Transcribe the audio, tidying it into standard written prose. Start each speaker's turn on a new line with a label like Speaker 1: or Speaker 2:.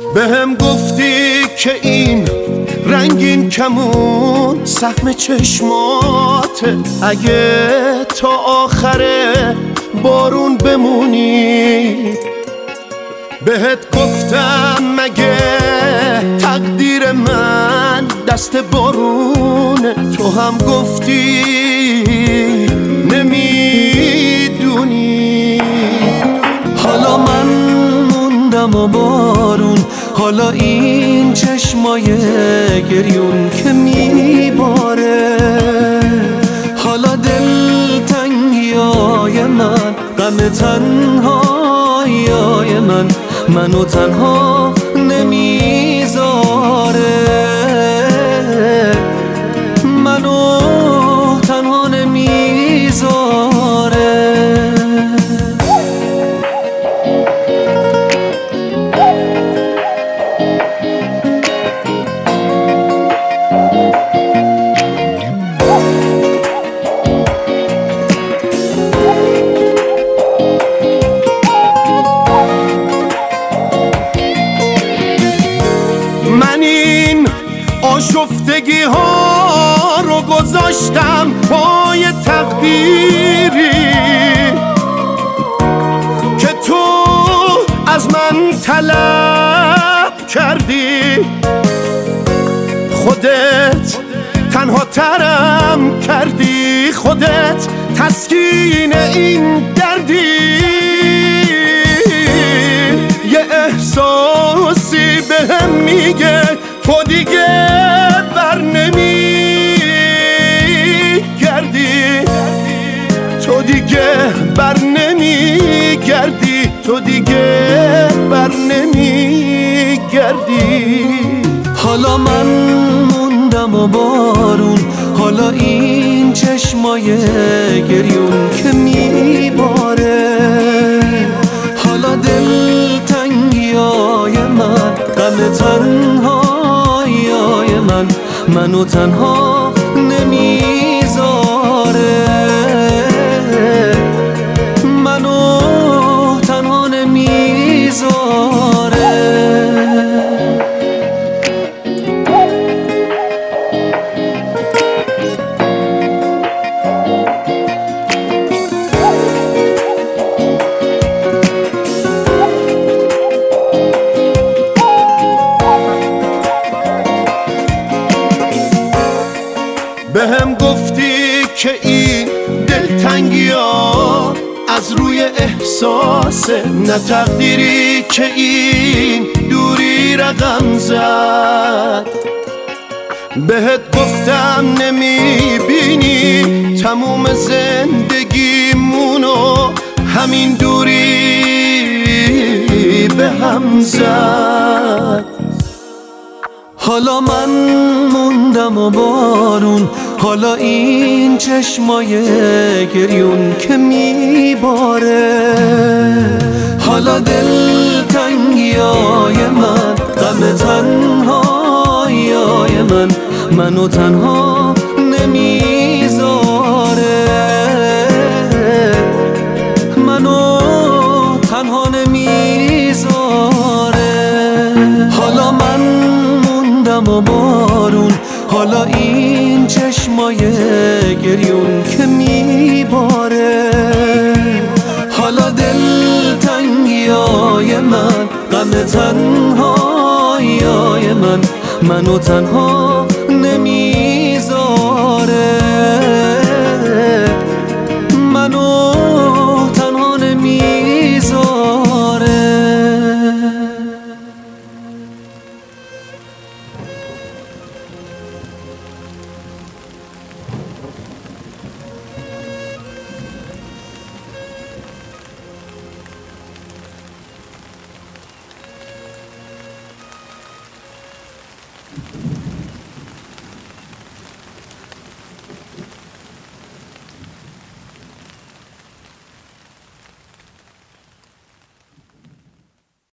Speaker 1: بهم گفتی که این رنگین کمون سهم چشماته، اگه تا آخر بارون بمونی. بهت گفتم مگه تقدیر من دست بارونه، تو هم گفتی نمیدونی. حالا من موندم و بارون، حالا این چشمای گریون که میباره، حالا دلتنگیای من، غم تنهاییای منو تنها نمیذاره، منو تنها نمیذاره. من این آشفتگی ها رو گذاشتم پای تقدیری که تو از من طلب کردی. خودت تنها ترم کردی، خودت تسکین این دردی. یه احساسی بهم میگه تو دیگه بر نمیگردی، تو دیگه بر نمیگردی، تو دیگه بر نمیگردی. حالا من موندم و بارون، حالا این چشمای گریون که میباره، حالا دلتنگیای من، غم تنهاییای منو تنها نمیذاره، منو تنها نمیذاره. بهم گفتی که این دلتنگی ها از روی احساسه، نه تقدیری که این دوری رقم زد. بهت گفتم نمیبینی تموم زندگیمونو همین دوری به هم زد. حالا من موندم و بارون، حالا این چشمای گریون که میباره، حالا دلتنگیای من، غم تنهاییای منو تنها نمیذاره، منو تنها نمیذاره. حالا من موندم و بارون، حالا این چشمای گریون که میباره، حالا دلتنگیای من، غم تنهاییای منو تنها نمیذاره، منو تنها نمیذاره.